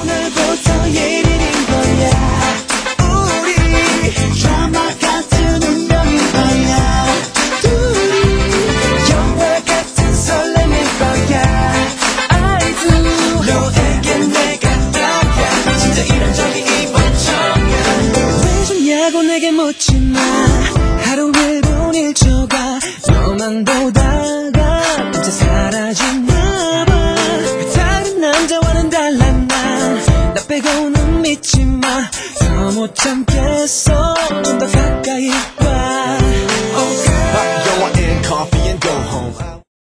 오늘부터 예일인 거야. 우리 드라마 같은 운명인 거야. 둘이 영화 같은 설렘일 거야. I do 너에게 내가 나야. 진짜 이런 적이 이번처럼. 왜 좋냐고 내게 묻지 마. 하루 1분 1초가 너만 보다가 진짜 사라지나 봐. 다른 남자와는 달라 나 빼고는 믿지 마. 더 못 참겠어. 좀 더 가까이 와. Oh girl.